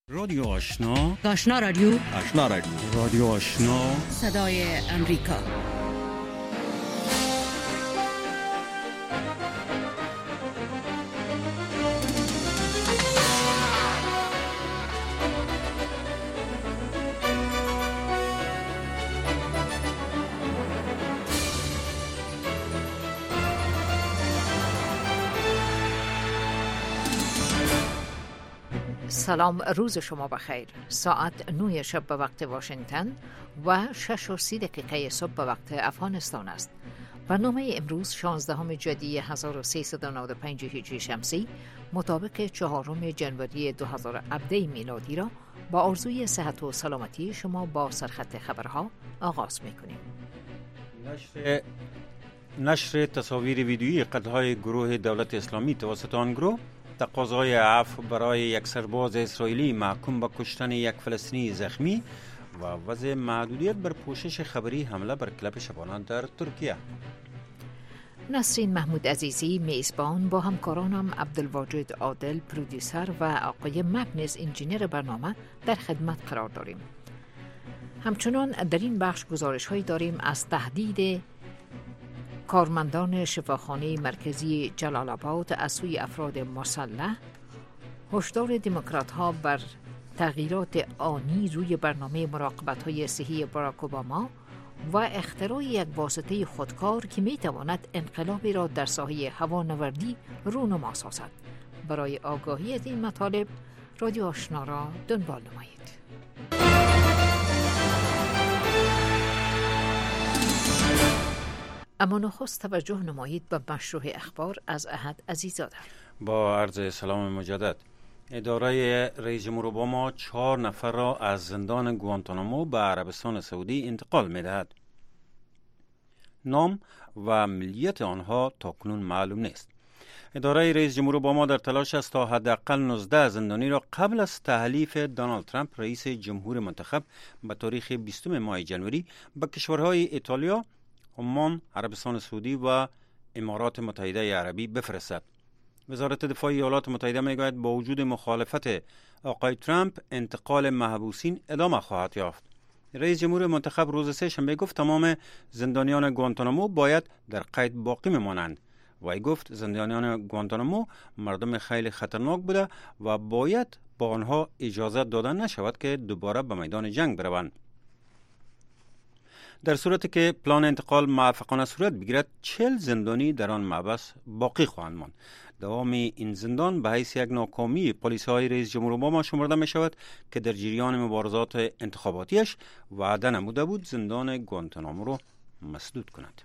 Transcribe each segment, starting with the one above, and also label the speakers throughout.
Speaker 1: رادیو آشنا،
Speaker 2: آشنا رادیو،
Speaker 3: آشنا رادیو،
Speaker 1: رادیو آشنا،
Speaker 2: صدای امریکا. سلام، روز شما بخیر. ساعت 9 شب به وقت واشنگتن و 6:30 صبح به وقت افغانستان است. برنامه امروز 16 جدی 1395 هجری شمسی مطابق 4 جنوری 2017 میلادی را با آرزوی صحت و سلامتی شما با سرخط خبرها آغاز می‌کنیم.
Speaker 1: نشر تصاویر ویدیویی قتل‌های گروه دولت اسلامی توسط آن گروه، تقاضای عفو برای یک سرباز اسرائیلی محکوم به کشتن یک فلسطینی زخمی و وضع محدودیت بر پوشش خبری حمله بر کلب شبانه در ترکیه.
Speaker 2: نسرین محمود عزیزی میزبان با همکارانم عبدالواجد عادل پرودیوسر و آقای مکنز انجینیر برنامه در خدمت قرار داریم. همچنان در این بخش گزارش هایی داریم از تهدید کارمندان شفاخانه مرکزی جلال آباد از سوی افراد مسلح، هشدار دموکرات ها بر تغییرات آنی روی برنامه مراقبت های صحی باراک اوباما و اختراع یک واسطه خودکار که می تواند انقلابی را در ساحه هوانوردی رونما سازد. برای آگاهی از این مطالب رادیو آشنا را دنبال نمایید. اما نخست توجه نمایید به مشروع اخبار از احد عزیزاده.
Speaker 1: با عرض سلام مجدد، اداره رئیس جمهور اوباما 4 نفر را از زندان گوانتانامو به عربستان سعودی انتقال می دهد. نام و ملیت آنها تاکنون معلوم نیست. اداره رئیس جمهور اوباما در تلاش است تا حداقل 19 زندانی را قبل از تحلیف دونالد ترامپ رئیس جمهور منتخب به تاریخ 20 ماه جنوری به کشورهای ایتالیا، عمان، عربستان سعودی و امارات متحده عربی بفرستد. وزارت دفاع ایالات متحده میگوید با وجود مخالفت آقای ترامپ انتقال محبوسین ادامه خواهد یافت. رئیس جمهور منتخب روز سه‌شنبه گفت تمام زندانیان گوانتانامو باید در قید باقی بمانند. وی گفت زندانیان گوانتانامو مردم خیلی خطرناک بوده و باید با آنها اجازه داده نشود که دوباره به میدان جنگ بروند. در صورتی که پلان انتقال موفقانه صورت بگیرد 40 زندانی در آن محبس باقی خواهند ماند. دوام این زندان به حیث یک ناکامی پلیس‌های رئیس جمهور اوباما شمرده می شود که در جریان مبارزات انتخاباتیش وعده نموده بود زندان گوانتانامو را مسدود کند.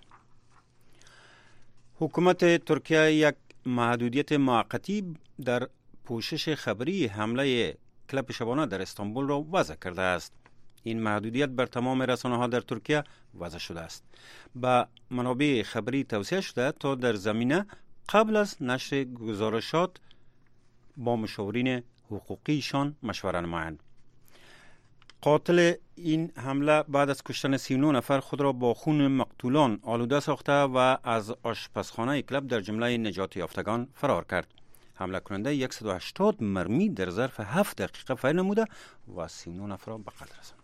Speaker 1: حکومت ترکیه یک محدودیت موقتی در پوشش خبری حمله کلب شبانه در استانبول را وضع کرده است. این محدودیت بر تمام رسانه‌ها در ترکیه وضع شده است. به منابع خبری توصیه شده تا در زمینه قبل از نشر گزارشات با مشاورین حقوقیشان مشوره نمایند. قاتل این حمله بعد از کشتن 39 نفر خود را با خون مقتولان آلوده ساخته و از آشپزخانه کلب در جمله نجات یافتگان فرار کرد. حمله کننده 180 مرمی در ظرف 7 دقیقه فعال نموده و 39 نفر را به قتل رساند.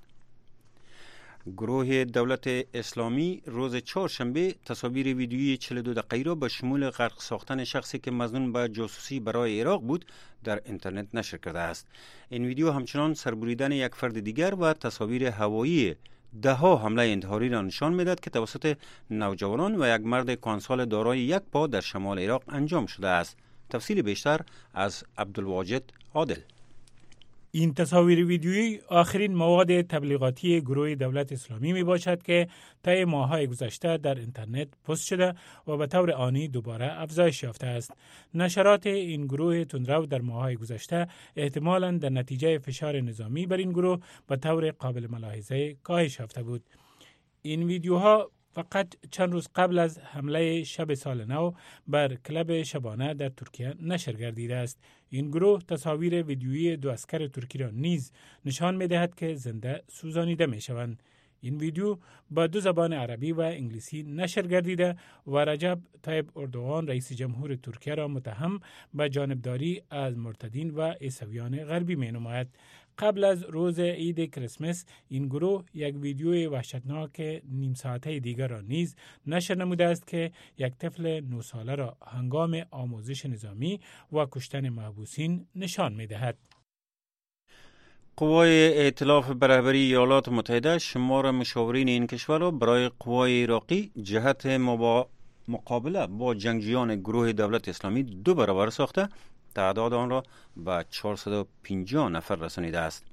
Speaker 1: گروه دولت اسلامی روز چهارشنبه تصاویر ویدیویی 42 دقیقه‌ای را به شمول غرق ساختن شخصی که مظنون به جاسوسی برای عراق بود در اینترنت نشر کرده است. این ویدیو همچنان سربریدن یک فرد دیگر و تصاویر هوایی ده‌ها حمله انتحاری را نشان می‌دهد که توسط نوجوانان و یک مرد کهنسال دارای یک پا در شمال عراق انجام شده است. تفصیل بیشتر از عبدالواجد عادل.
Speaker 4: این تصاویر ویدیویی آخرین مواد تبلیغاتی گروه دولت اسلامی می باشد که طی ماه‌های گذشته در اینترنت پست شده و به طور آنی دوباره افزایش یافته است. نشرات این گروه تندرو در ماه‌های گذشته احتمالاً در نتیجه فشار نظامی بر این گروه به طور قابل ملاحظه کاهش یافته بود. این ویدیوها فقط چند روز قبل از حمله شب سال نو بر کلب شبانه در ترکیه نشر گردیده است. این گروه تصاویر ویدیویی 2 عسکر ترکی را نیز نشان می دهد که زنده سوزانیده می شوند. این ویدیو با 2 زبان عربی و انگلیسی نشر گردیده و رجب طیب اردوغان رئیس جمهور ترکیه را متهم به جانبداری از مرتدین و عیسویان غربی می نماید. قبل از روز عید کریسمس این گروه یک ویدیوی وحشتناک نیم ساعته دیگر را نیز نشر نموده است که یک طفل 9 ساله را هنگام آموزش نظامی و کشتن محبوسین نشان می دهد.
Speaker 1: قوای ائتلاف برابری ایالات متحده شمار مشاورین این کشور را برای قوای عراقی جهت مقابله با جنگجویان گروه دولت اسلامی 2 برابر ساخته تعداد آن را به 450 نفر رسانیده است.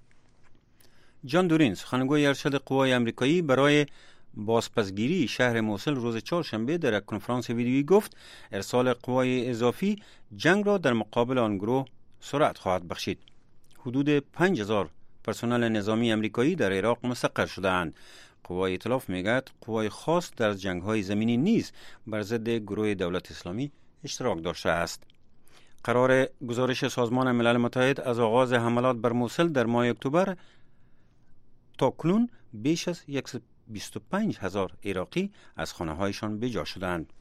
Speaker 1: جان دورین سخنگوی ارشد قوای امریکایی برای بازپسگیری شهر موصل روز چهارشنبه در یک کنفرانس ویدیویی گفت ارسال قوای اضافی جنگ را در مقابل آن گروه سرعت خواهد بخشید. حدود 5000 پرسنل نظامی امریکایی در عراق مستقر شده‌اند. قوای ائتلاف میگوید قوای خاص در جنگ‌های زمینی نیز بر ضد گروه دولت اسلامی اشتراک داشته است. قرار گزارش سازمان ملل متحد از آغاز حملات بر موصل در ماه اکتبر تا کنون بیش از 125,000 عراقی از خانه‌هایشان بی‌جا شدند.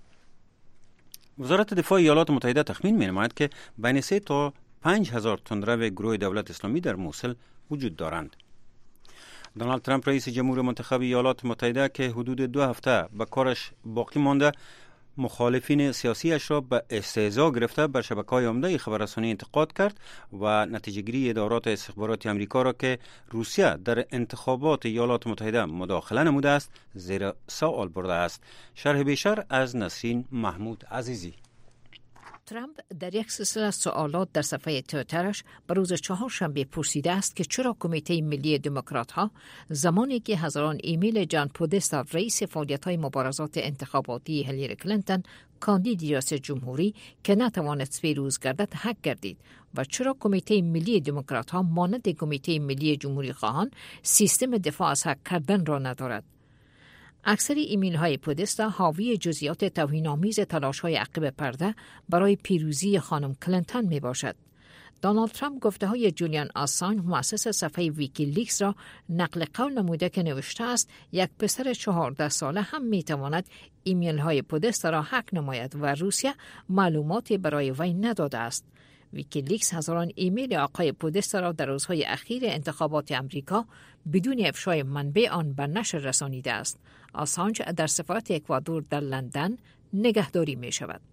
Speaker 1: وزارت دفاع ایالات متحده تخمین می‌نماید که بین 3 تا 5,000 تندرو گروه دولت اسلامی در موصل وجود دارند. دونالد ترامپ رئیس جمهور منتخب ایالات متحده که حدود 2 هفته به کارش باقی مانده مخالفین سیاسیش را به استهزا گرفته بر شبکه‌های عمده خبررسانی انتقاد کرد و نتیجه‌گیری ادارات استخباراتی آمریکا را که روسیه در انتخابات ایالات متحده مداخله نموده است زیر سوال برده است. شرح بیشتر از نسرین محمود عزیزی.
Speaker 2: ترامپ در یک سلسله سوالات در صفحه توییترش به روز چهارشنبه پرسیده است که چرا کمیته ملی دموکرات‌ها زمانی که هزاران ایمیل جان پودستا رئیس فعالیت‌های مبارزات انتخاباتی هیلاری کلینتون کاندید ریاست جمهوری که نتوانست پیروز گردد هک گردید و چرا کمیته ملی دموکرات‌ها مانند کمیته ملی جمهوری خواهان سیستم دفاع از هک کردن را ندارد. اکثر ایمیل های پودستا حاوی جزئیات توهین‌آمیز تلاش‌های عقب پرده برای پیروزی خانم کلینتون می باشد. دونالد ترامپ گفته‌های جولیان آسانج مؤسس صفحه ویکیلیکس را نقل قول نموده که نوشته است یک پسر 14 ساله هم می تواند ایمیل های پودستا را هک نماید و روسیه معلوماتی برای وی نداده است. ویکیلیکس هزاران ایمیل آقای پودستا را در روزهای اخیر انتخابات امریکا بدون افشای منبع آن به نشر رسانیده است. آسانج در سفارت اکوادور در لندن نگهداری می شود.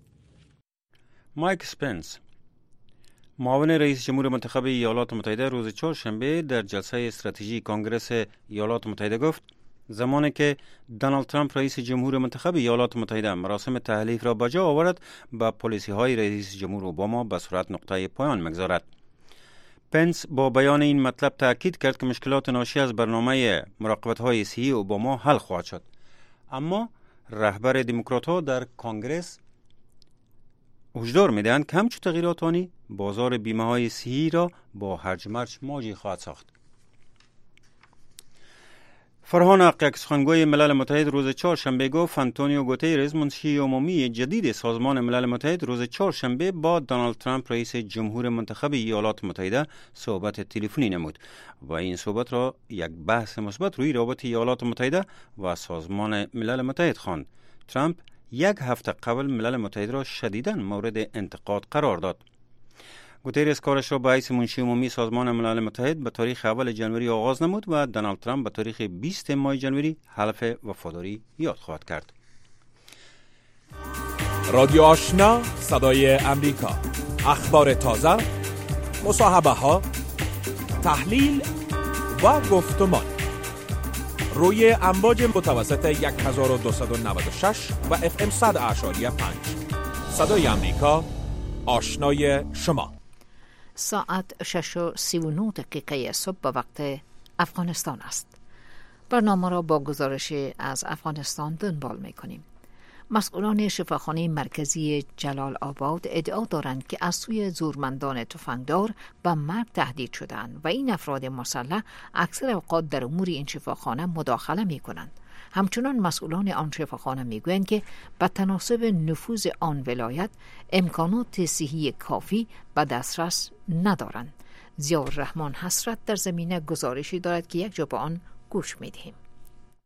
Speaker 1: مایک اسپنس معاون رئیس جمهور منتخب ایالات متحده روز چهارشنبه در جلسه استراتژی کنگره ایالات متحده گفت زمانی که دونالد ترامپ رئیس جمهور منتخب ایالات متحده مراسم تحلیف را به جا آورد با پالیسی های رئیس جمهور اوباما به صورت نقطه پایان می‌گذارد. پنس با بیان این مطلب تاکید کرد که مشکلات ناشی از برنامه مراقبت‌های صحی اوباما حل خواهد شد. اما رهبر دموکرات‌ها در کنگره هشدار می‌دهند که همچون تغییرات آنی بازار بیمه‌های صحی را با هرج مرج مواجه خواهد ساخت. فرهان حقیق سخنگوی ملل متحد روز چهارشنبه گفت آنتونیو گوتیرز منشی عمومی جدید سازمان ملل متحد روز چهارشنبه با دونالد ترامپ رئیس جمهور منتخب ایالات متحده صحبت تلفنی نمود و این صحبت را یک بحث مثبت روی روابط ایالات متحده و سازمان ملل متحد خواند. ترامپ یک هفته قبل ملل متحد را شدیداً مورد انتقاد قرار داد. گوتیرز کارش را به حیث منشی عمومی سازمان ملل متحد به تاریخ اول جنوری آغاز نمود و دونالد ترامپ به تاریخ 20 ماه جنوری حلف وفاداری یاد خواهد کرد.
Speaker 3: رادیو آشنا صدای امریکا، اخبار تازه، مصاحبه ها، تحلیل و گفتمان روی امواج متوسط 1296 و FM 100.5 صدای امریکا، آشنای شما.
Speaker 2: ساعت 6:39 صبح به وقت افغانستان است. برنامه را با گزارش از افغانستان دنبال می‌کنیم. مسئولان شفاخانه مرکزی جلال آباد ادعا دارند که از سوی زورمندان تفنگدار به مرگ تهدید شدند و این افراد مسلح اکثر اوقات در امور این شفاخانه مداخله می‌کنند. همچنان مسئولان آن شفاخانه میگویند که به تناسب نفوذ آن ولایت امکانات صحی کافی به دسترس ندارند. ضیاءالرحمن حسرت در زمینه گزارشی دارد که یک جا به آن گوش میدهیم.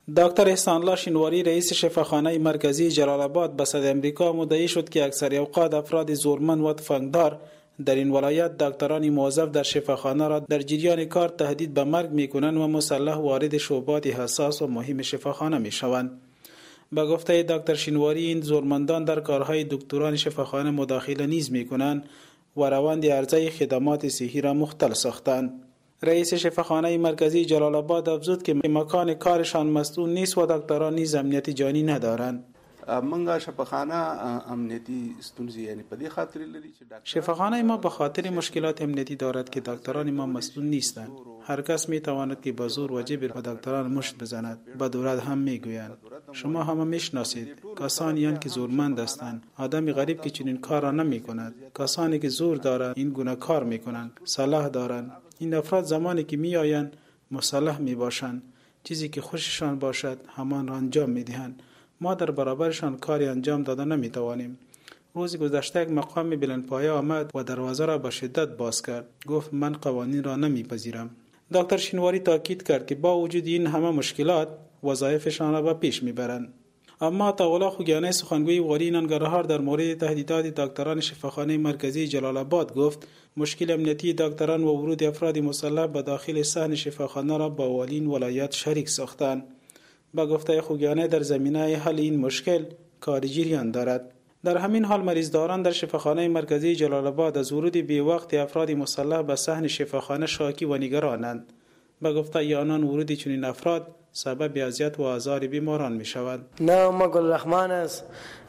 Speaker 5: دکتر احسان الله شینواری رئیس شفاخانه مرکزی جلال آباد به صدای امریکا مدعی شد که اکثر اوقات افراد زورمند و تفنگدار در این ولایت دکتران موظف در شفاخانه را در جریان کار تهدید به مرگ می‌کنند و مسلح وارد شعبات حساس و مهم شفاخانه می‌شوند. به گفته دکتر شینواری این زورمندان در کارهای دکتران شفاخانه مداخله نیز می‌کنند و روند عرضه خدمات صحی را مختل ساختند. رئیس شفاخانه مرکزی جلال آباد افزود که مکان کارشان مسئول نیست و دکتران نیز امنیت جانی ندارند.
Speaker 6: منګه شفاخانه امنیتی ستونزې یعنی په دې خاطر لري چې
Speaker 5: شفاخانه ما به خاطر مشکلات امنیتی دارد که دکتران ما مسئول نیستند. هر کس می تواند که با زور و جبر به دکتران مشت بزند. به دولت هم میگویند شما همه میشناسید کسانی هستند که زورمند هستند. آدمی غریب که چنین کار را نمی کند. کسانی که زور دارند این گونه کار می کنند. سلاح دارند. این افراد زمانی که می آیند مسلح می باشند. چیزی که خوششان باشد همان را انجام می دهند. ما در برابرشان کاری انجام داده نمی توانیم. روز گذشته یک مقام بلندپایه آمد و دروازه را به شدت باز کرد. گفت من قوانین را نمی پذیرم. دکتر شینواری تاکید کرد که با وجود این همه مشکلات وظایفشان را به پیش می برند. اما عطاالله خوگیانی سخنگوی والی ننگرهار در مورد تهدیدات دکتران شفاخانه مرکزی جلال آباد گفت مشکل امنیتی دکتران و ورود افراد مسلح به داخل صحن شفاخانه را با والین ولایت شریک ساختند. با گفته خوگیانی در زمینه حل این مشکل کار جریان دارد. در همین حال مریضداران در شفاخانه مرکزی جلال آباد از ورود بی وقت افراد مسلح به صحن شفاخانه شاکی و نگرانند. با گفته آنان ورود چنین افراد سبب اذیت و آزار بیماران می شود.
Speaker 7: نام گل رحمان است.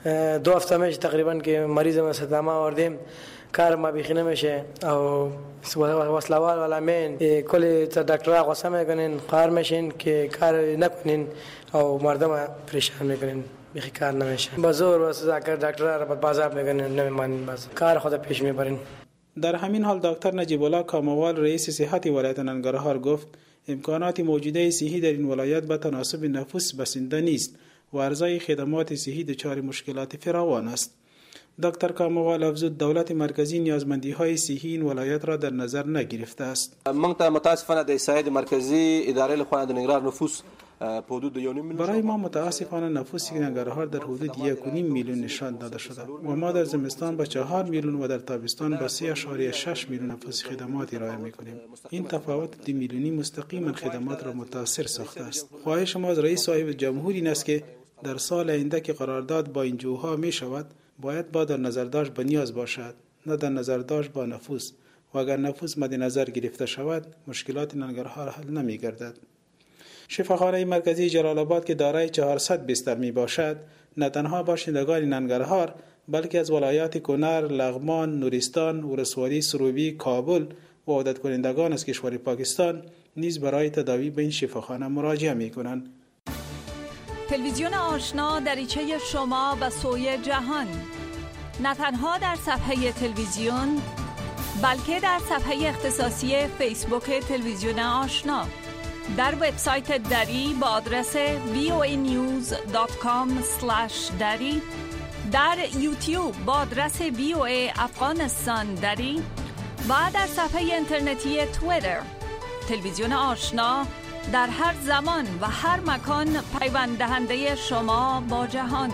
Speaker 7: 2 هفته میشه تقریبا که مریض ما صدمه آوردیم. کار ما بیخی نمیشه او وصلوال ولامین کلی دکترها غصه میکنین قهر میشین که کار نکنین او مردم پریشان میکنین بیخی کار نمیشه. بازور و سزا کر دکترها را بازار میکنین نمیمانین باز کار خود پیش میبرین.
Speaker 5: در همین حال دکتر نجیب الله کاموال رئیس صحت ولایت ننگرهار گفت امکانات موجوده صحی در این ولایت به تناسب نفوس بسنده نیست و ارزای خدمات صحی دچار مشکلات فراوان است. دکتر کاموال افزود دولت مرکزی نیازمندی‌های صحی این ولایت را در نظر نگرفته است.
Speaker 8: موږ ته متاسفانه د سید مرکزی اداره له خوا د ننګرهار نفوس په حدود 1.5 میلیون
Speaker 5: برای ما متاسفانه نفوس ننگرهار در حدود 1.5 میلیون نشان داده شده و ما در زمستان به 4 میلیون و در تابستان به 3.6 میلیون نفوس خدمات ارائه می‌کنیم. این تفاوت 2 میلیونی مستقیما خدمات را متاثر ساخته است. خواهش ما از رئیس صاحب جمهوری این است که در سال آینده که قرارداد با این جوها می شود باید با در نظر داشت به نیاز باشد نه در نظر داشت با نفوس و اگر نفوس مد نظر گرفته شود مشکلات ننگرهار حل نمی گردد. شفاخانه مرکزی جلال آباد که دارای 400 بستر می باشد نه تنها باشندگان ننگرهار بلکه از ولایات کنر، لغمان، نورستان، ولسوالی سروبی، کابل و عودت کنندگان از کشور پاکستان نیز برای تداوی به این شفاخانه مراجعه می کنند.
Speaker 9: تلویزیون آشنا دریچه شما و سوی جهان نه تنها در صفحه تلویزیون بلکه در صفحه اختصاصی فیسبوک تلویزیون آشنا، در وبسایت دری با آدرس voanews.com/dari، در یوتیوب با آدرس VOA افغانستان دری و در صفحه اینترنتی توییتر. تلویزیون آشنا در هر زمان و هر مکان پیوند دهنده شما با جهان.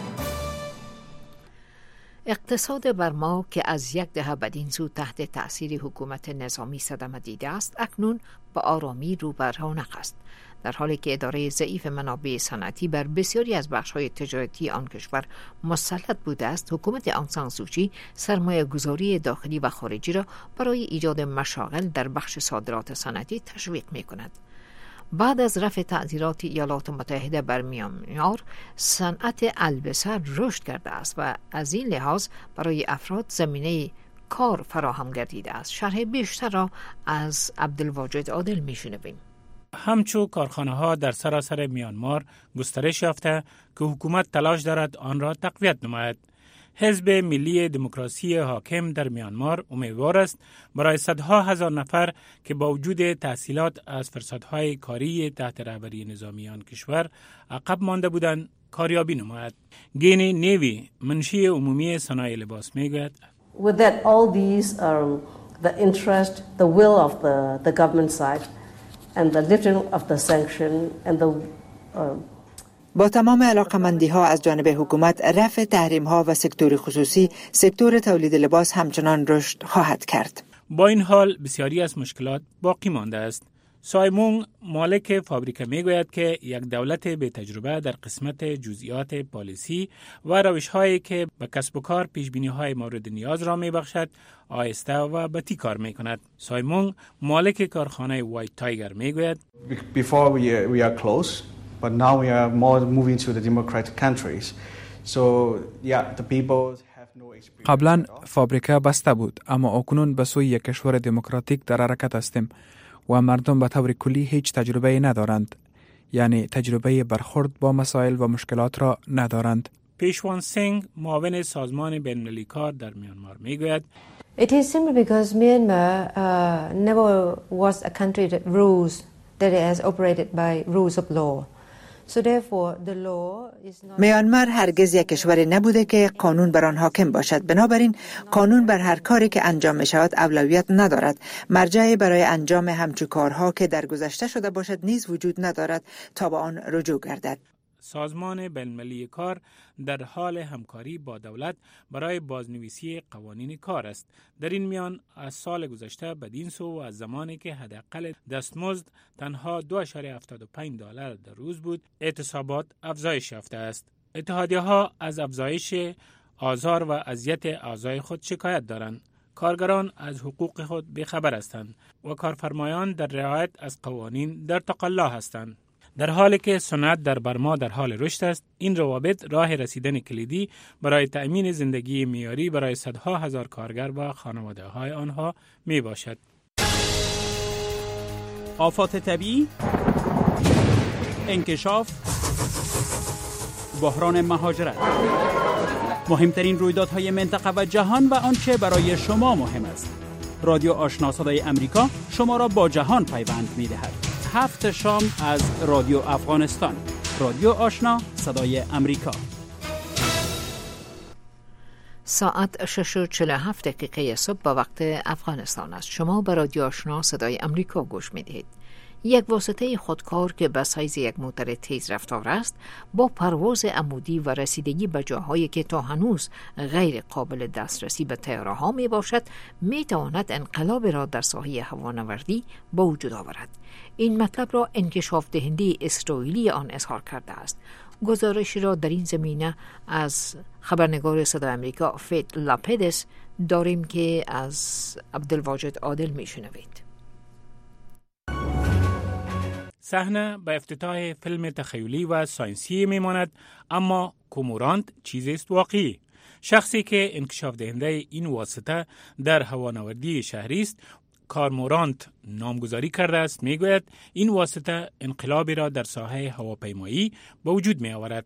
Speaker 2: اقتصاد برما که از 10 دهه بدین سو تحت تأثیر حکومت نظامی صدمه دیده است اکنون با آرامی رو بر رونق است، در حالی که اداره ضعیف منابع صنعتی بر بسیاری از بخش‌های تجارتی آن کشور مسلط بوده است. حکومت آنگ سان سوچی سرمایه‌گذاری داخلی و خارجی را برای ایجاد مشاغل در بخش صادرات صنعتی تشویق می‌کند. بعد از رفع تعزیرات ایالات متحده بر میانمار، صنعت البسه رشد کرده است و از این لحاظ برای افراد زمینه کار فراهم گردیده است. شرح بیشتر را از عبدالواجد عادل میشنویم.
Speaker 4: همچو کارخانه ها در سراسر میانمار گسترش یافته که حکومت تلاش دارد آن را تقویت نماید. حزب ملی دموکراسی حاکم در میانمار امیدوار است برای صدها هزار نفر که با وجود تحصیلات از فرصتهای کاری تحت رهبری نظامی آن کشور عقب مانده بودند کاریابی نماید. گینی نیوی منشی عمومی صنایع لباس میگوید
Speaker 10: With that all these the interest, the will of the government side and the lifting of the sanction and the
Speaker 11: با تمام علاقمندی‌ها از جانب حکومت، رفع تحریم‌ها و سکتور خصوصی، سکتور تولید لباس همچنان رشد خواهد کرد.
Speaker 4: با این حال بسیاری از مشکلات باقی مانده است. سایمون مالک فابریکه میگوید که یک دولت به تجربه در قسمت جزئیات پالیسی و روش‌هایی که به کسب و کار پیش‌بینی‌های مورد نیاز را می‌بخشد آهسته و بطیء کار می‌کند. سایمون مالک کارخانه وایت تایگر میگوید
Speaker 12: Before we are close, but now we are more moving to the democratic countries. So the people
Speaker 13: قبلا فابریکه بسته بود، اما اکنون به سوی یک کشور دموکراتیک در حرکت هستیم و مردم به طور کلی هیچ تجربه ندارند، یعنی تجربه برخورد با مسائل و مشکلات را ندارند.
Speaker 4: پیشوان سینگ معاون سازمان بین‌المللی کار در میانمار میگوید
Speaker 14: It is simply because Myanmar never was a country that has operated by rules of law. So therefore the law is not
Speaker 11: میانمار هرگز یک کشوری نبوده که قانون بر آن حاکم باشد. بنابراین قانون بر هر کاری که انجام می شود اولویت ندارد. مرجعی برای انجام همچو کارها که در گذشته شده باشد نیز وجود ندارد تا به آن رجوع گردد.
Speaker 4: سازمان بین‌المللی کار در حال همکاری با دولت برای بازنویسی قوانین کار است. در این میان از سال گذشته بدین سو و از زمانی که حداقل دستمزد تنها $2.75 در روز بود، اعتصابات افزایش یافته است. اتحادیه‌ها از افزایش آزار و اذیت اعضای خود شکایت دارند. کارگران از حقوق خود بی‌خبر هستند و کارفرمایان در رعایت از قوانین در تقلا هستند. در حالی که صنعت در برما در حال رشد است، این روابط راه رسیدن کلیدی برای تأمین زندگی معیاری برای صدها هزار کارگر و خانواده‌های آنها می باشد.
Speaker 3: آفات طبیعی، انکشاف، بحران مهاجرت، مهمترین رویدادهای منطقه و جهان و آنچه برای شما مهم است. رادیو آشنا صدای امریکا شما را با جهان پیوند می‌دهد. 7 شام از رادیو افغانستان. رادیو آشنا صدای امریکا.
Speaker 2: ساعت 6:47 صبح با وقت افغانستان است. شما به رادیو آشنا صدای امریکا گوش می‌دهید. یک واسطه خودکار که به سایز یک موتور تیز رفتار است، با پرواز عمودی و رسیدگی به جاهایی که تا هنوز غیر قابل دسترسی به طیاره‌ها می باشد، می تواند انقلاب را در ساحه هوانوردی به وجود آورد. این مطلب را انکشاف دهنده اسرائیلی آن اظهار کرده است. گزارشی را در این زمینه از خبرنگار صدای امریکا فیت لاپدس داریم که از عبدالواجد عادل می شنوید.
Speaker 4: صحنه به افتتاح فیلم تخیلی و ساینسی میماند، اما کومورانت چیزی است واقعی. شخصی که انکشاف دهنده این واسطه در هوانوردی شهری است، کارمورانت نامگذاری کرده است، میگوید این واسطه انقلابی را در ساحه هواپیمایی به وجود می آورد.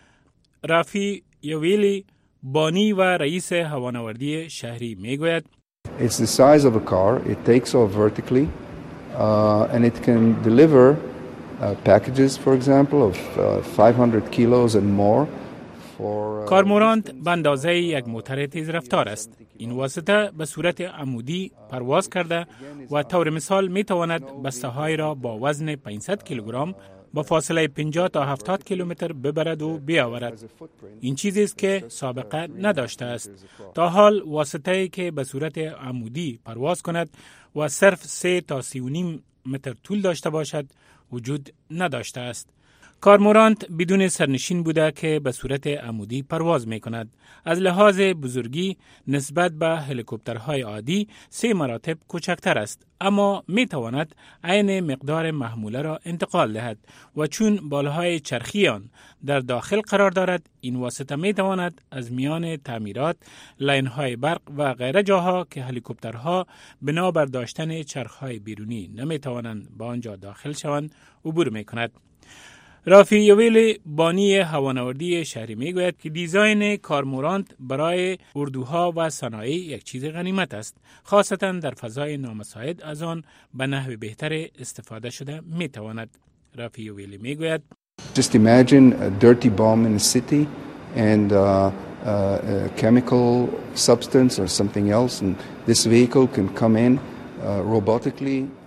Speaker 4: رافی یویلی بانی و رئیس هوانوردی شهری میگوید
Speaker 15: It's the size of a car. It takes off vertically and it can deliver packages, for example, of 500 kilos and more.
Speaker 4: کارمورانت به اندازه یک موتور تیز رفتار است. این واسطه به صورت عمودی پرواز کرده و طور مثال می تواند بسته‌های را با وزن 500 کیلوگرم با فاصله 50 تا 70 کیلومتر ببرد و بیاورد. این چیزی است که سابقه نداشته است. تا حال واسطه‌ای که به صورت عمودی پرواز کند و صرف 3 تا 3.5 متر طول داشته باشد وجود نداشته است. کارمورانت بدون سرنشین بوده که به صورت عمودی پرواز می کند. از لحاظ بزرگی نسبت به هلیکوپترهای عادی 3 مراتب کوچکتر است، اما می تواند عین مقدار محموله را انتقال دهد و چون بالهای چرخی آن در داخل قرار دارد، این واسطه می تواند از میان تعمیرات، لاین‌های برق و غیره جاها که هلیکوپترها بنا بر داشتن چرخهای بیرونی نمی توانند به آنجا داخل شوند عبور می کند. رافی یویل بانی هوانوردی شهری میگوید که دیزاین کارمورانت برای اردوها و صنایع یک چیز غنیمت است، خاصتا در فضای نامساعد از آن به نحو بهتر استفاده شده میتواند. رافی یویل میگوید
Speaker 15: Just imagine a dirty bomb in a city and a chemical substance or something else, and this vehicle can come in robotically.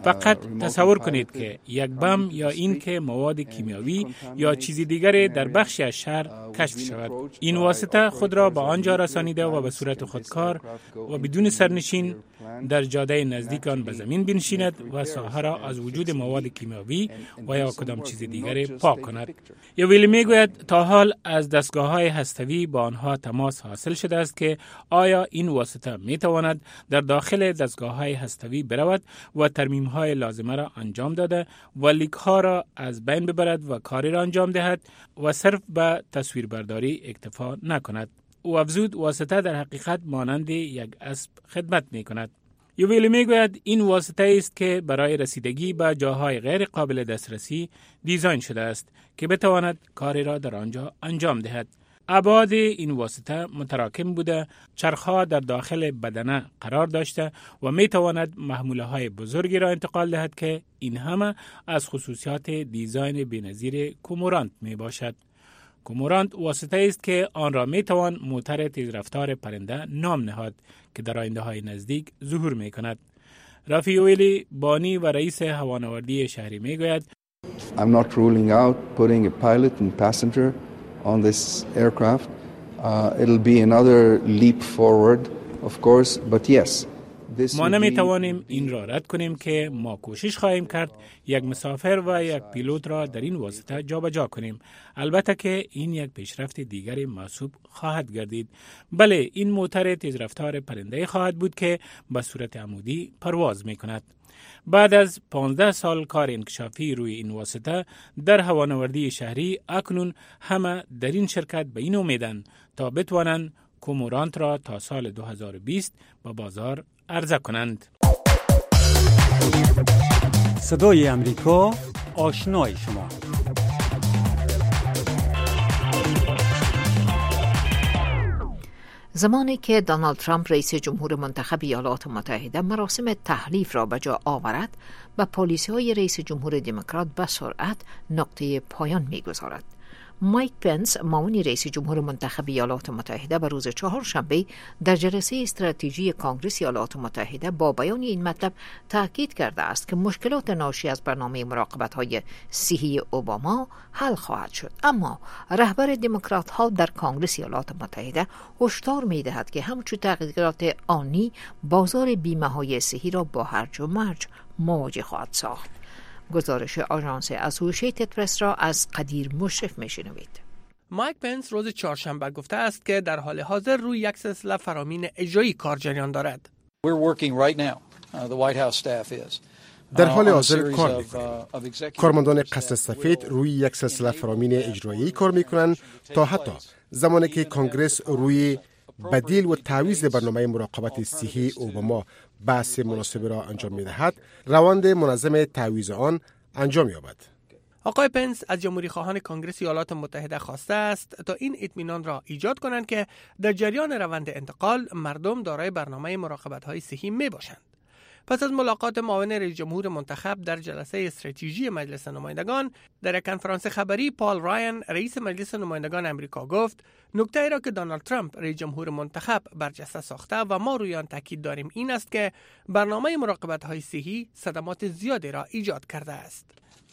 Speaker 4: فقط تصور کنید که یک بم یا این که مواد کیمیاوی یا چیزی دیگری در بخشی از شهر کشف شود. این واسطه خود را به آنجا رسانیده و به صورت خودکار و بدون سرنشین در جاده نزدیک آن به زمین بنشیند و ساحه را از وجود مواد کیمیاوی و یا کدام چیز دیگری پاک کند. یویلی میگوید تا حال از دستگاه‌های هسته‌ای با آنها تماس حاصل شده است که آیا این واسطه میتواند در داخل دستگاه‌های هسته‌ای برود و ترمیم‌های لازمه را انجام داده و لیک‌ها را از بین ببرد و کاری را انجام دهد و صرف به تصویربرداری اکتفا نکند. او افزود واسطه در حقیقت مانند یک اسب خدمت می‌کند. یوویلی میگوید این واسطه است که برای رسیدگی به جاهای غیر قابل دسترسی دیزاین شده است که بتواند کاری را در آنجا انجام دهد. ابعاد این واسطه متراکم بوده، چرخها در داخل بدنه قرار داشته و می تواند محموله های بزرگی را انتقال دهد که این همه از خصوصیات دیزاین بی‌نظیر کومورانت می باشد. کومورانت واسطه است که آن را می توان موتر تیزرفتار پرنده نام نهاد که در آینده های نزدیک ظهور می کند. رافیویلی بانی و رئیس هوانوردی شهری می گوید
Speaker 15: I'm not ruling out putting a pilot and passenger on this aircraft. It'll be another leap forward, of course, but yes.
Speaker 4: ما نمی توانیم این را رد کنیم که ما کوشش خواهیم کرد یک مسافر و یک پیلوت را در این واسطه جابجا کنیم. البته که این یک پیشرفت دیگری محسوب خواهد گردید. بله، این موتر تیزرفتار پرنده خواهد بود که به صورت عمودی پرواز می کند. بعد از 15 سال کار انکشافی روی این واسطه در هوانوردی شهری اکنون همه در این شرکت به این امیدند تا بتوانند کومورانت را تا سال 2020 به بازار عرضه کنند.
Speaker 1: صدای امریکا، آشنای شما.
Speaker 2: زمانی که دونالد ترامپ رئیس جمهور منتخب ایالات متحده مراسم تحلیف را به جا آورد، به پالیسی‌های رئیس جمهور دموکرات به سرعت نقطه پایان می‌گذارد. مایک پنس، معاون رئیس جمهور منتخب ایالات متحده، به روز چهارشنبه در جلسه استراتژی کنگره ایالات متحده با بیان این مطلب تاکید کرده است که مشکلات ناشی از برنامه مراقبت‌های صحی اوباما حل خواهد شد. اما رهبر دموکرات‌ها در کنگره ایالات متحده هشدار می‌دهد که همچون تغییرات آنی بازار بیمه‌های صحی را با هرج و مرج مواجه خواهد ساخت. گزارش آژانس اسوسییتد پرس را از قدیر مشرف میشنوید.
Speaker 16: مایک پنس روز چهارشنبه گفته است که در حال حاضر روی یک سلسله فرامین اجرایی کار جریان دارد.
Speaker 17: در حال حاضر کار می‌کنیم. کارمندان قصر سفید روی یک سلسله فرامین اجرایی کار می‌کنند تا حتی زمانی که کنگرس روی بدیل و تعویض برنامه مراقبت صحی اوباما بحث مناسب را انجام می‌دهد، روند منظم تعویض آن انجام یابد.
Speaker 16: آقای پنس از جمهوری خواهان کنگره ایالات متحده خواسته است تا این اطمینان را ایجاد کنند که در جریان روند انتقال مردم دارای برنامه مراقبت‌های صحی می‌باشند. پس از ملاقات معاون رئیس جمهور منتخب در جلسه استراتژی مجلس نمایندگان، در یک کنفرانس خبری پال رایان رئیس مجلس نمایندگان امریکا گفت نکته‌ای را که دونالد ترامپ رئیس جمهور منتخب برجسته ساخته و ما روی آن تاکید داریم این است که برنامه مراقبت‌های صحی صدمات زیادی را ایجاد کرده است.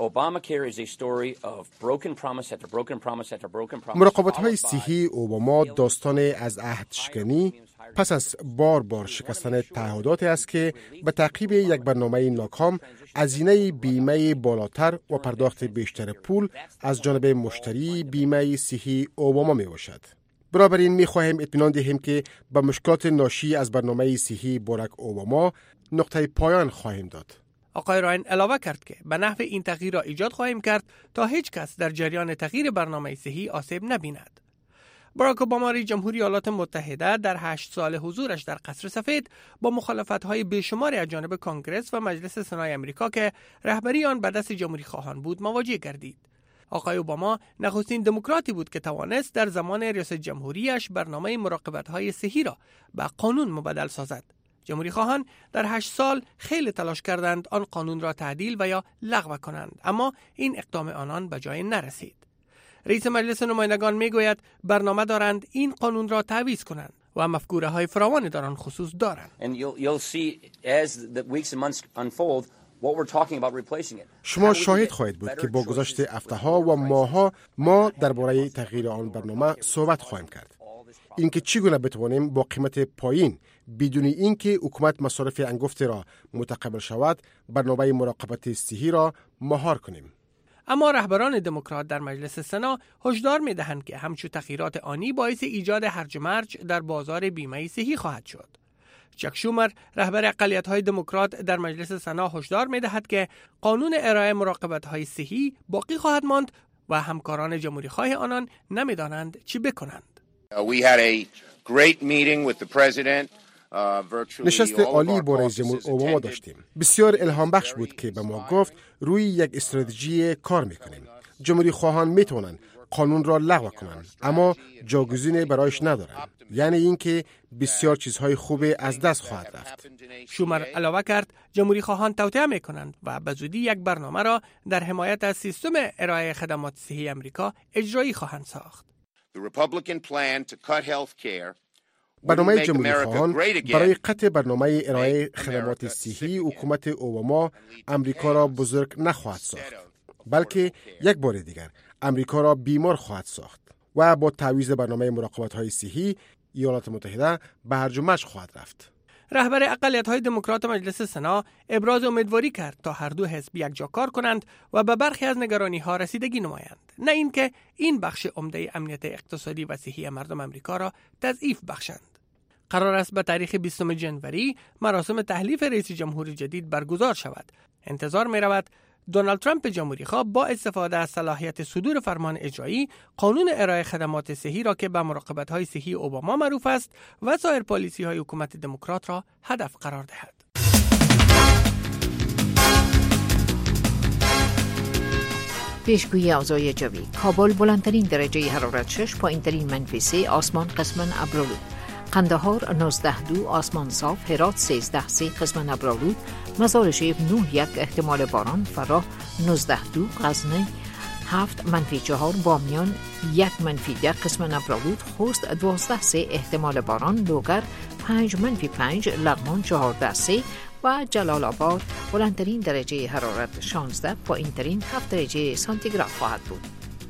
Speaker 17: مراقبت‌های صحی اوباما داستان از عهدشکنی پس از بار شکستن تعهداتی است که به تعقیب یک برنامه ناکام هزینه بیمه بالاتر و پرداخت بیشتر پول از جانب مشتری بیمه صحی اوباما می باشد. بنابراین می خواهیم اطمینان دهیم که به مشکلات ناشی از برنامه صحی باراک اوباما نقطه پایان خواهیم داد.
Speaker 16: آقای راین علاوه کرد که به نحو این تغییر را ایجاد خواهیم کرد تا هیچ کس در جریان تغییر برنامه صحی آسیب نبیند. باراک اوباما رئیس جمهور ایالات متحده در 8 سال حضورش در قصر سفید با مخالفت‌های بیشماری از جانب کنگره و مجلس سنای آمریکا که رهبری آن به دست جمهوری خواهان بود مواجه گردید. آقای اوباما نخستین دموکراتی بود که توانست در زمان ریاست جمهوریش برنامه مراقبت‌های صحی را به قانون مبدل سازد. جمهوری خواهان در 8 سال خیلی تلاش کردند آن قانون را تعدیل و یا لغو کنند، اما این اقدام آنان به جای نرسید. رئیس مجلس نمایندگان میگوید برنامه دارند این قانون را تعویض کنند و مفکوره های فراوانی در آن خصوص دارند.
Speaker 17: شما شاهد خواهید بود که با گذشت هفته‌ها و ماه‌ها ما درباره تغییر آن برنامه صحبت خواهیم کرد. اینکه چگونه بتوانیم با قیمت پایین بدون اینکه حکومت مصارف انگفت را متقبل شود برنامه مراقبت صحی را مهار کنیم.
Speaker 16: اما رهبران دموکرات در مجلس سنا هشدار می‌دهند که همچون تغییرات آنی باعث ایجاد هرج و مرج در بازار بیمه صحی خواهد شد. چک شومر رهبر اقلیت‌های دموکرات در مجلس سنا هشدار می‌دهد که قانون ارائه مراقبت‌های صحی باقی خواهد ماند و همکاران جمهوری‌خواه آنان نمی‌دانند چی بکنند.
Speaker 17: نشست عالی با رئیس جمهور اوباما داشتیم. بسیار الهام بخش بود که به ما گفت روی یک استراتژی کار میکنیم. جمهوری خواهان میتونن قانون را لغو کنند اما جاگزینی برایش ندارند. یعنی اینکه بسیار چیزهای خوب از دست خواهد رفت.
Speaker 16: شومر علاوه کرد جمهوری خواهان توطئه میکنند و به زودی یک برنامه را در حمایت از سیستم ارائه خدمات صحی امریکا اجرایی خواهند ساخت.
Speaker 17: برنامه جمهوری خواهان برای قطع برنامه ارائه خدمات صحی حکومت اوباما امریکا را بزرگ نخواهد ساخت، بلکه یک بار دیگر امریکا را بیمار خواهد ساخت و با تعویض برنامه مراقبت‌های صحی ایالات متحده به هرج و مرج خواهد رفت.
Speaker 16: رهبر اقلیت‌های دموکرات مجلس سنا ابراز امیدواری کرد تا هر دو حزب یکجا کار کنند و به برخی از نگرانی‌ها رسیدگی نمایند، نه اینکه این بخش عمده امنیت اقتصادی و صحی مردم امریکا را تضعیف بخشند. قرار است به تاریخ 20 جنوری مراسم تحلیف رئیس جمهور جدید برگزار شود. انتظار می‌رود دونالد ترامپ جمهوری‌خواه با استفاده از صلاحیت صدور فرمان اجرایی قانون ارائه خدمات صحی را که به مراقبت‌های صحی اوباما معروف است و سایر پالیسی‌های حکومت دموکرات را هدف قرار دهد.
Speaker 2: پیشگویی اوضاع جوی: کابل بلندترین درجه حرارت 6، پایین‌ترین -3، آسمان قسماً ابرآلود. قندهار 19 آسمان صاف، هرات 13 قسماً ابرآلود، مزار شریف 9 احتمال باران، فراه 19 غزنی 7 -4، بامیان 1 -10 قسماً ابرآلود، خوست 12 احتمال باران، لوگر 5 -5، لغمان 14 و جلال آباد بلندترین درجه حرارت 16، پایین‌ترین 7 درجه سانتیگراد خواهد بود.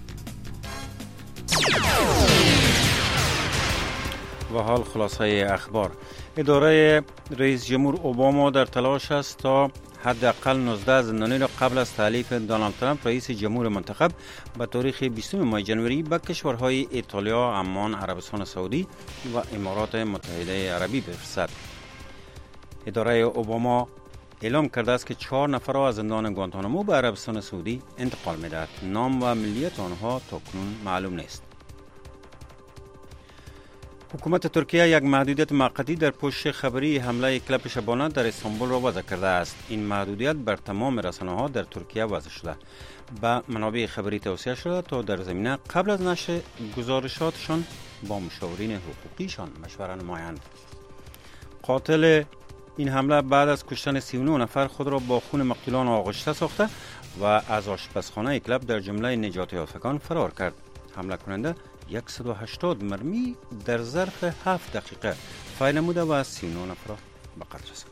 Speaker 1: و حال خلاصه اخبار: اداره رئیس جمهور اوباما در تلاش است تا حداقل 19 زندانی را قبل از تعلیف دونالد ترامپ رئیس جمهور منتخب به تاریخ 20 ماه جنوری به کشورهای ایتالیا، عمان، عربستان سعودی و امارات متحده عربی بفرستد. اداره اوباما اعلام کرده است که 4 نفر را از زندان گوانتانامو به عربستان سعودی انتقال می‌دهد. نام و ملیت آنها تاکنون معلوم نیست. حکومت ترکیه یک محدودیت موقتی در پشت خبری حمله کلب شبانه در استانبول را وضع کرده است. این محدودیت بر تمام رسانه‌ها در ترکیه وضع شده. به منابع خبری توصیه شده تا در زمینه قبل از نشر گزارشاتشان با مشاورین حقوقیشان مشوره نمایند. قاتل این حمله بعد از کشتن 39 نفر خود را با خون مقتولان آغشته ساخته و از آشپزخانه کلب در جمله نجات یافتگان فرار کرد. حمله کننده 180 مرمی در ظرف 7 دقیقه فعال نموده و از 39 نفر به قتل رساند.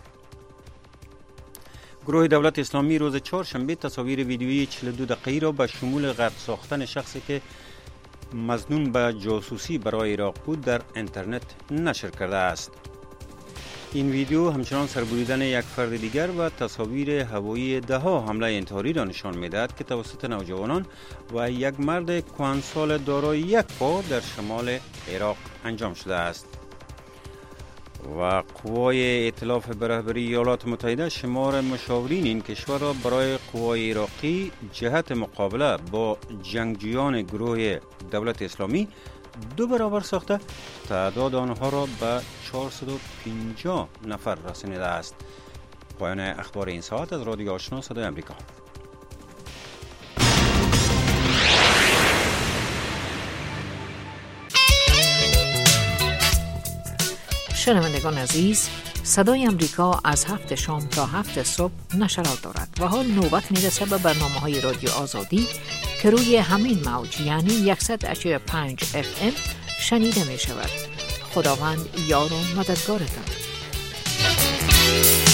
Speaker 1: گروه دولت اسلامی روز چهارشنبه تصاویر ویدیویی 42 دقیقه‌ای را به شمول غرق ساختن شخصی که مظنون به جاسوسی برای عراق بود در اینترنت نشر کرده است. این ویدیو همچنان سربریدن یک فرد دیگر و تصاویر هوایی ده‌ها حمله انتحاری را نشان می‌دهد که توسط نوجوانان و یک مرد کهنسال دارای یک پا در شمال عراق انجام شده است. و قوای ائتلاف به رهبری ایالات متحده شمار مشاورین این کشور را برای قوای عراقی جهت مقابله با جنگجویان گروه دولت اسلامی 2 برابر ساخته تعداد آنها را به 450 نفر رسانیده است. پایان اخبار این ساعت از رادیو آشنا صدای امریکا.
Speaker 2: شنوندگان عزیز، صدای امریکا از 7 شام تا 7 صبح نشرات دارد و حال نوبت میرسه به برنامه‌های رادیو آزادی که روی همین موج یعنی 100.5 FM شنیده می شود. خداوند یار و مددگارتان.